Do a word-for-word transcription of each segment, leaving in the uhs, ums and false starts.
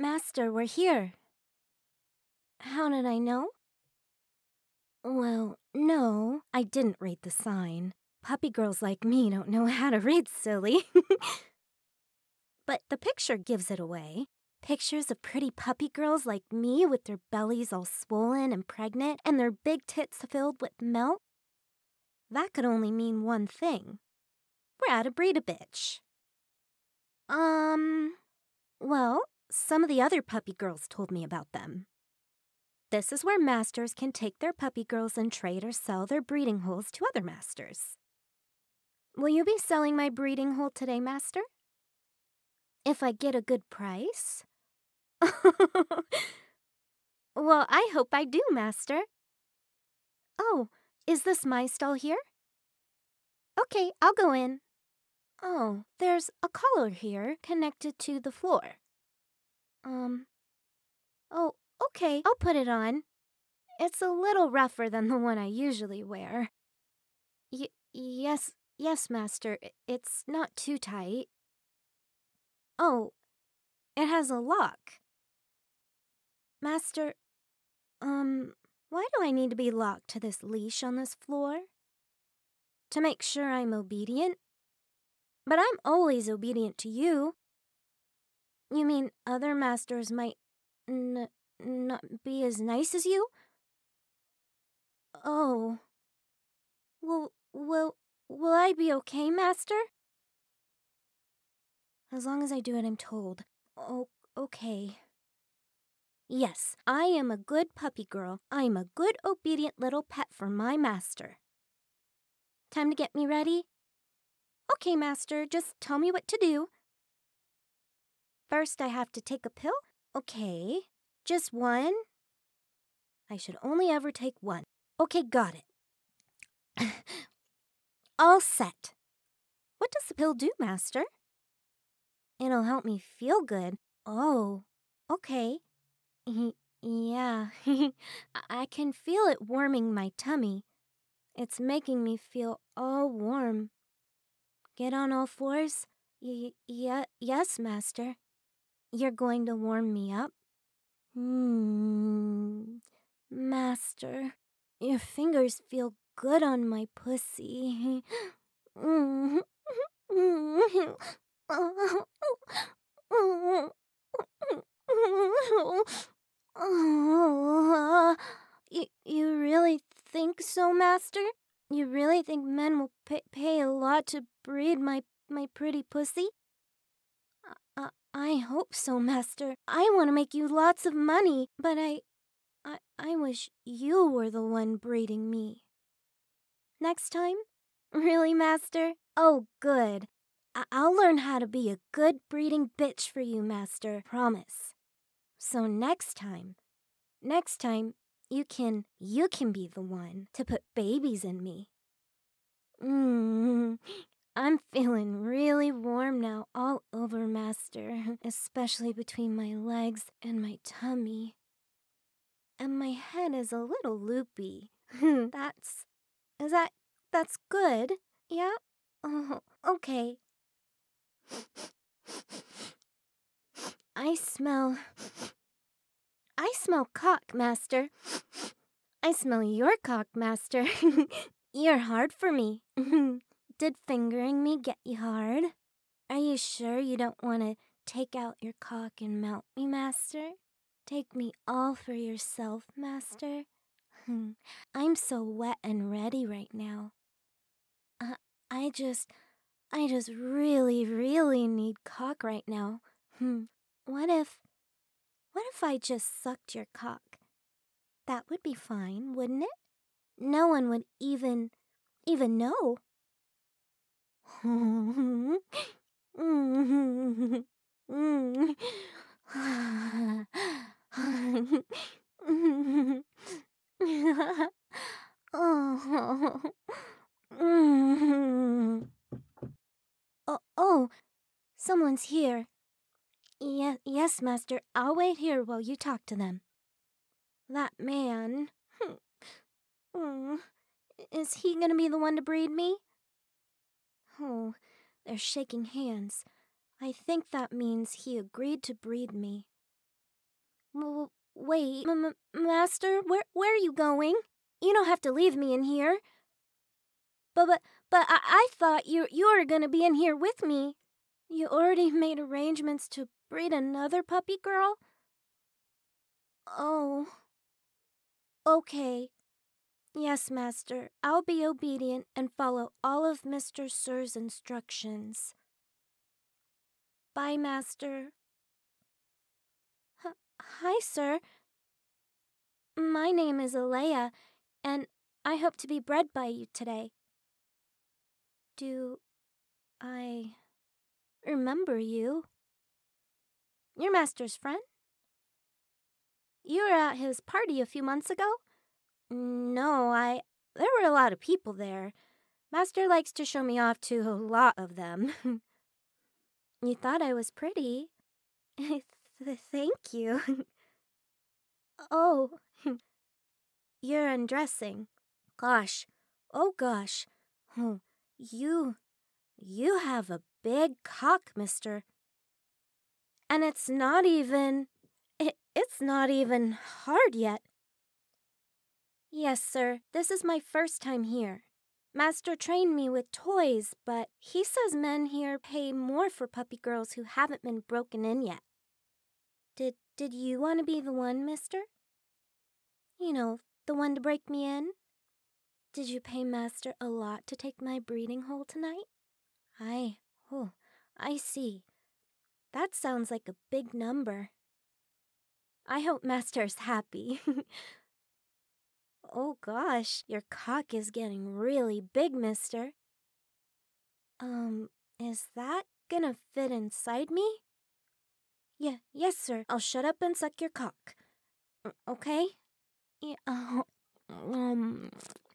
Master, we're here. How did I know? Well, no, I didn't read the sign. Puppy girls like me don't know how to read, silly. But the picture gives it away. Pictures of pretty puppy girls like me with their bellies all swollen and pregnant and their big tits filled with milk. That could only mean one thing. We're out to breed a bitch. Um, well, some of the other puppy girls told me about them. This is where masters can take their puppy girls and trade or sell their breeding holes to other masters. Will you be selling my breeding hole today, master? If I get a good price? Well, I hope I do, master. Oh, is this my stall here? Okay, I'll go in. Oh, there's a collar here connected to the floor. Um, oh, okay, I'll put it on. It's a little rougher than the one I usually wear. Y- yes, yes, master, it's not too tight. Oh, it has a lock. Master, um, why do I need to be locked to this leash on this floor? To make sure I'm obedient? But I'm always obedient to you. You mean other masters might n- not be as nice as you? Oh. Will, will, will I be okay, master? As long as I do what I'm told. Oh, okay. Yes, I am a good puppy girl. I am a good, obedient little pet for my master. Time to get me ready? Okay, master, just tell me what to do. First, I have to take a pill? Okay. Just one? I should only ever take one. Okay, got it. All set. What does the pill do, master? It'll help me feel good. Oh, okay. Yeah, I can feel it warming my tummy. It's making me feel all warm. Get on all fours? Y- yeah, yes, master. You're going to warm me up? Hmm, master, your fingers feel good on my pussy. Oh, you, you really think so, master? You really think men will pay, pay a lot to breed my, my pretty pussy? Uh, I hope so, master. I want to make you lots of money, but I, I, I wish you were the one breeding me. Next time? Really, master? Oh, good. I- I'll learn how to be a good breeding bitch for you, master. Promise. So next time, next time, you can, you can be the one to put babies in me. Mmm, I'm feeling really warm now all over, master, especially between my legs and my tummy. And my head is a little loopy. That's, is that, that's good? Yeah? Oh, okay. I smell, I smell cock, master. I smell your cock, master. You're hard for me. Did fingering me get you hard? Are you sure you don't want to take out your cock and mount me, master? Take me all for yourself, master. I'm so wet and ready right now. Uh, I just, I just really, really need cock right now. What if, what if I just sucked your cock? That would be fine, wouldn't it? No one would even, even know. Oh, oh, someone's here. Ye- yes, master, I'll wait here while you talk to them. That man. Is he gonna be the one to breed me? Oh, they're shaking hands. I think that means he agreed to breed me. W- wait, m- m- Master, where where are you going? You don't have to leave me in here. But but but I, I thought you you were gonna be in here with me. You already made arrangements to breed another puppy girl? Oh, okay. Yes, Master. I'll be obedient and follow all of Mister Sir's instructions. Bye, Master. H- Hi, sir. My name is Alea, and I hope to be bred by you today. Do I remember you? Your master's friend? You were at his party a few months ago? No, I... There were a lot of people there. Master likes to show me off to a lot of them. You thought I was pretty. Th- Thank you. Oh, you're undressing. Gosh. Oh gosh. Hmm. You... You have a big cock, mister. And it's not even... It, it's not even hard yet. Yes, sir. This is my first time here. Master trained me with toys, but he says men here pay more for puppy girls who haven't been broken in yet. Did did you want to be the one, mister? You know, the one to break me in? Did you pay Master a lot to take my breeding hole tonight? I, oh, I see. That sounds like a big number. I hope Master's happy. Oh gosh, your cock is getting really big, mister. Um, is that gonna fit inside me? Yeah, yes, sir. I'll shut up and suck your cock. Okay? Yeah. Uh, um.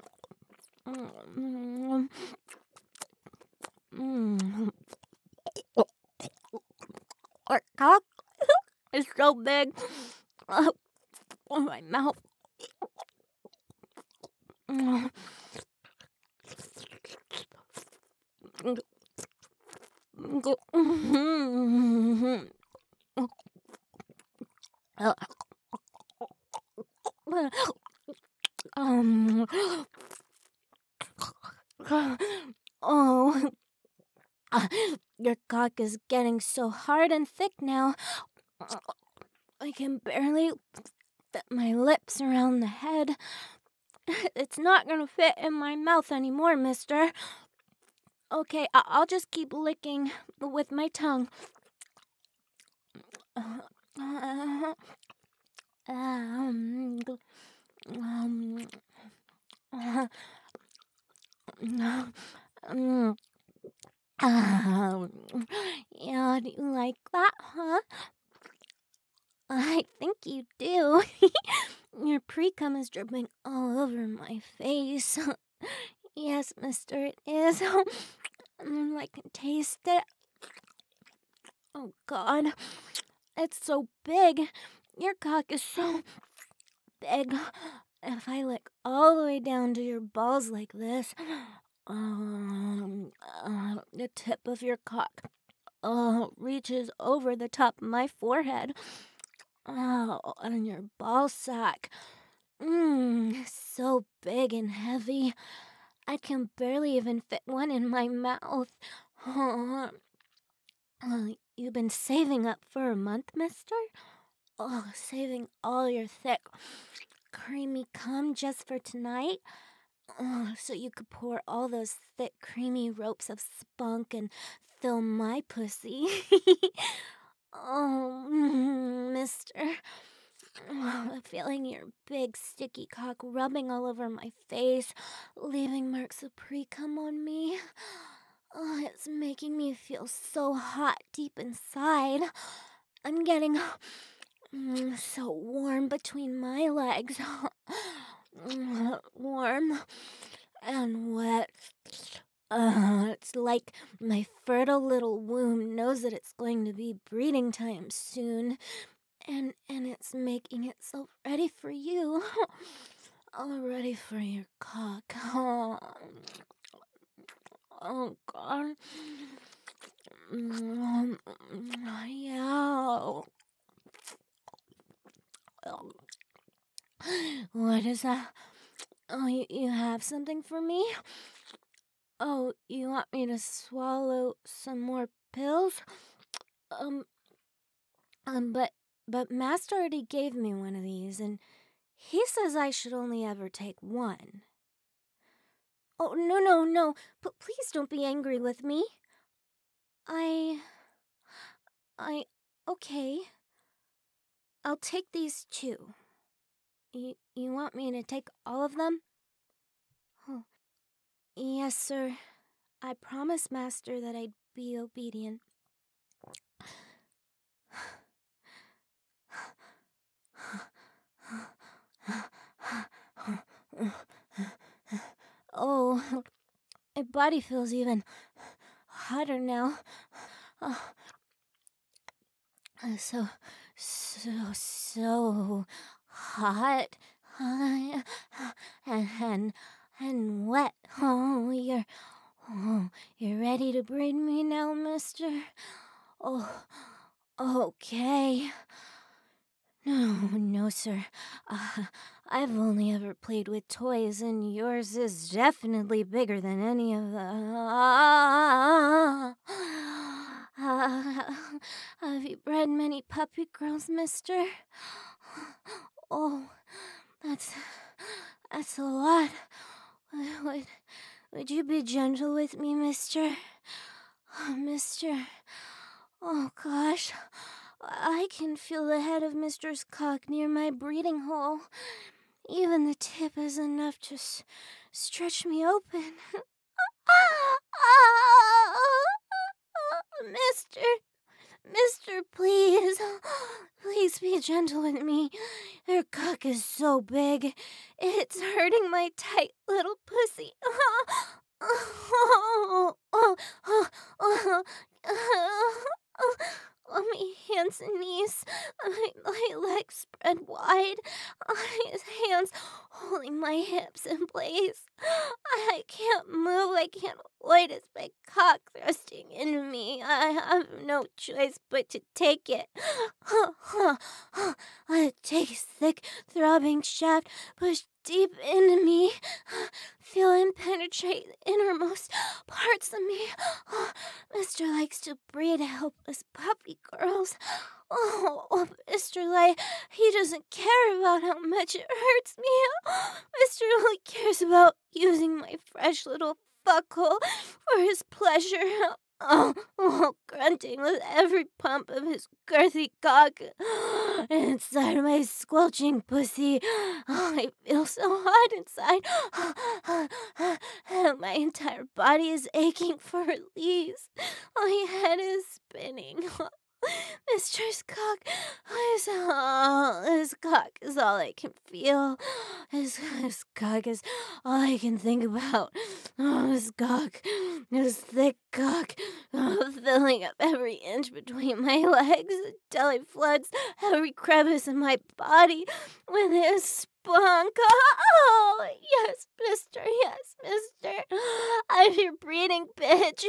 Mm, mm, our cock is so big. Uh, oh, my mouth. Mm. Um. Oh. Your cock is getting so hard and thick now. I can barely fit my lips around the head. It's not gonna fit in my mouth anymore, mister. Okay, I- I'll just keep licking with my tongue. Um, um, um, um, yeah, do you like that, huh? I think you do. Your pre-cum is dripping all over my face. Yes, mister, it is. Mm, I can taste it. Oh, God. It's so big. Your cock is so big. If I lick all the way down to your balls like this, um, uh, the tip of your cock uh, reaches over the top of my forehead. Oh, and your ball sack. Mmm, so big and heavy. I can barely even fit one in my mouth. Oh, uh, you've been saving up for a month, mister? Oh, saving all your thick, creamy cum just for tonight? Oh, so you could pour all those thick, creamy ropes of spunk and fill my pussy. Oh, mm, mister. Oh, feeling your big, sticky cock rubbing all over my face, leaving marks of pre-cum on me. Oh, it's making me feel so hot deep inside. I'm getting mm, so warm between my legs. Mm, warm and wet. Uh, it's like my fertile little womb knows that it's going to be breeding time soon. And and it's making itself ready for you. All ready for your cock. Oh, oh God. Mm, yeah. What is that? Oh, you, you have something for me? Oh, you want me to swallow some more pills? Um, um, but, but Master already gave me one of these, and he says I should only ever take one. Oh, no, no, no. But please don't be angry with me. I... I... Okay. I'll take these two. You, you want me to take all of them? Oh, yes, sir. I promised Master that I'd be obedient. Oh, my body feels even hotter now. Oh, so, so, so hot. And, and, and wet. Oh, you're, oh, you're ready to breed me now, mister? Oh, okay. No, no, sir. Uh, I've only ever played with toys, and yours is definitely bigger than any of the... Uh, uh, have you bred many puppy girls, mister? Oh, that's... that's a lot. Would, would you be gentle with me, mister? Oh, mister... Oh, gosh... I can feel the head of Mister's cock near my breathing hole. Even the tip is enough to s- stretch me open. Mister, Mister, please, please be gentle with me. Your cock is so big, it's hurting my tight little pussy. On my hands and knees, my, my legs spread wide, his hands holding my hips in place. I can't move, I can't avoid it, my cock thrusting into me. I have no choice but to take it. I take his thick, throbbing shaft, push deep into me, feel him penetrate the innermost parts of me. Mister likes to breed helpless puppy girls. Oh, Mister Light, he doesn't care about how much it hurts me. Mister only cares about using my fresh little fuckhole for his pleasure. Oh, oh, grunting with every pump of his girthy cock inside my squelching pussy. Oh, I feel so hot inside. And my entire body is aching for release. My head is spinning. Mister's cock is all, his cock is all I can feel. His, his cock is all I can think about. Oh, his cock, his thick cock, oh, filling up every inch between my legs until it floods every crevice in my body with his spunk. Oh, yes, mister, yes, mister. I'm your breeding bitch.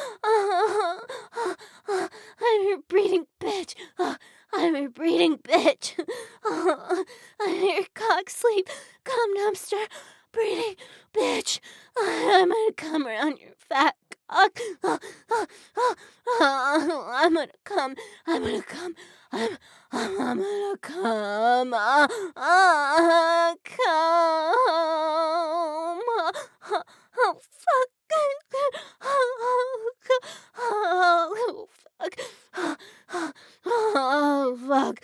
I'm your breeding bitch. I'm your breeding bitch. I'm your cock sleep. Come, dumpster. Breeding bitch. I'm gonna come around your fat cock. I'm gonna come. I'm gonna come. I'm, I'm, I'm gonna come. Uh, uh, come. Oh, fuck. Oh, fuck. Oh, fuck.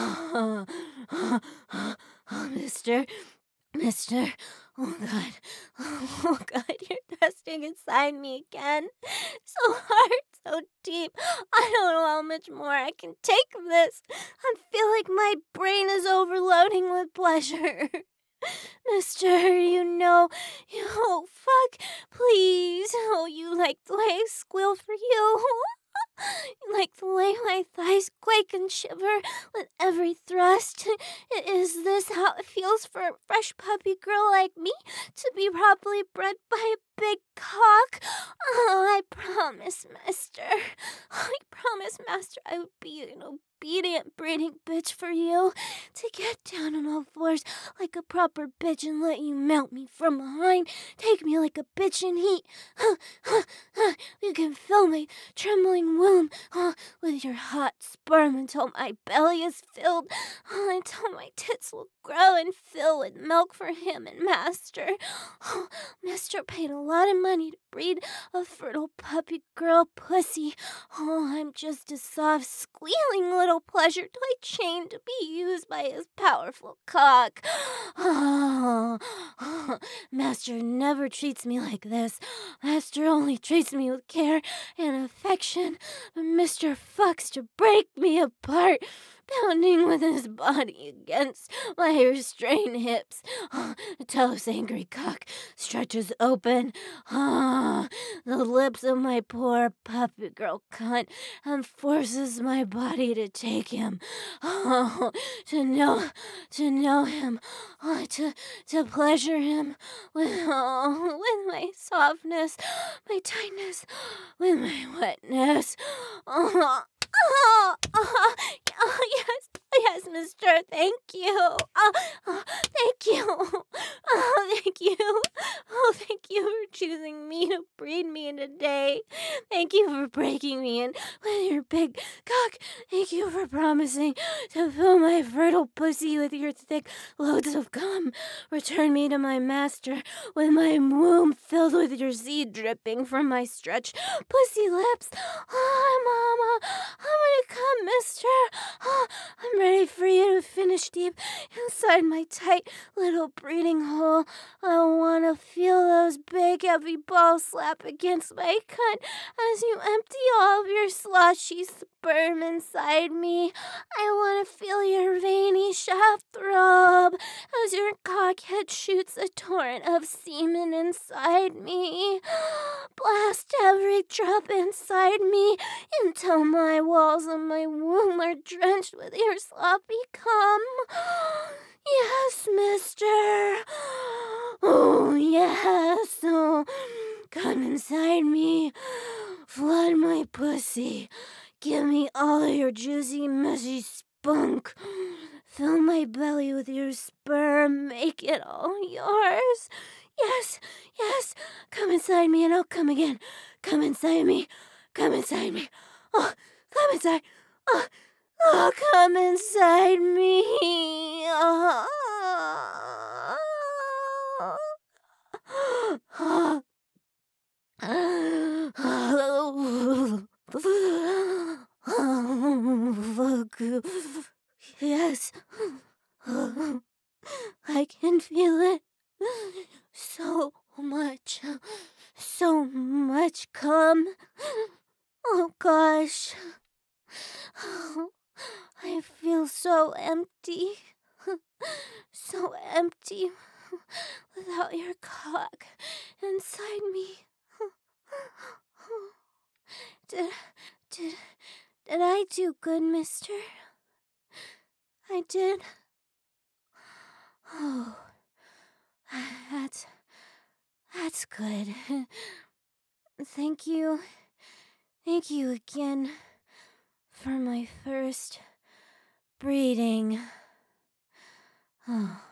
Oh, mister. Mister. Oh, God. Oh, God, you're thrusting inside me again. So hard, so deep. I don't know how much more I can take of this. I feel like my brain is overloading with pleasure. Mister, you know, you, oh, fuck, please. Oh, you like the way I squeal for you. You like the way my thighs quake and shiver with every thrust. Is this how it feels for a fresh puppy girl like me to be properly bred by a big cock? Oh, I promise, Master. I promise, Master, I would be an obedient breeding bitch for you. To get down on all fours like a proper bitch and let you mount me from behind. Take me like a bitch in heat. You can fill my trembling womb uh, with your hot sperm until my belly is filled. Uh, until my tits will grow and fill with milk for him and Master. Oh, Master paid a lot of money to breed a fertile puppy girl pussy. Oh, I'm just a soft, squealing little pleasure toy chained to be used by his powerful cock. Oh, oh, Master never treats me like this. Master only treats me with care and affection. Mister fucks to break me apart, pounding with his body against my restrained hips. Oh, until his angry cock stretches open. Oh, the lips of my poor puppy girl cunt and forces my body to take him. Oh, to know, to know him. Oh, to, to pleasure him with, oh, with my softness, my tightness, with my wetness. Oh, oh, oh, oh yes, yes, mister, thank you. Oh, oh, thank you. Oh, thank you. Oh, thank you for choosing me to breed me today. Thank you for breaking me in with your big cock. Thank you for promising to fill my fertile pussy with your thick loads of cum. Return me to my master with my womb filled with your seed dripping from my stretched pussy lips. Oh, Mama, I'm gonna come, mister. Oh, I'm ready for you to finish deep inside my tight little breeding hole. I want to feel those big heavy balls slap against my cunt as you empty all of your sloshy sperm inside me. I want to feel your veiny shaft throb as your cockhead shoots a torrent of semen inside me. Blast every drop inside me until my walls and my womb are drenched with your sloppy cum. Yes, mister. Oh, yes. Oh, come inside me. Flood my pussy. Give me all of your juicy, messy spunk. Fill my belly with your sperm. Make it all yours. Yes, yes. Come inside me and I'll come again. Come inside me. Come inside me. Oh, come inside. Oh, oh, come inside me. Oh. Oh. Fuck. Yes. I can feel it. So much. So much cum. Oh gosh. Oh, I feel so empty. So empty without your cock inside me. Did, did, did I do good, mister? I did. Oh, that's, that's good. Thank you. Thank you again for my first breeding. Oh.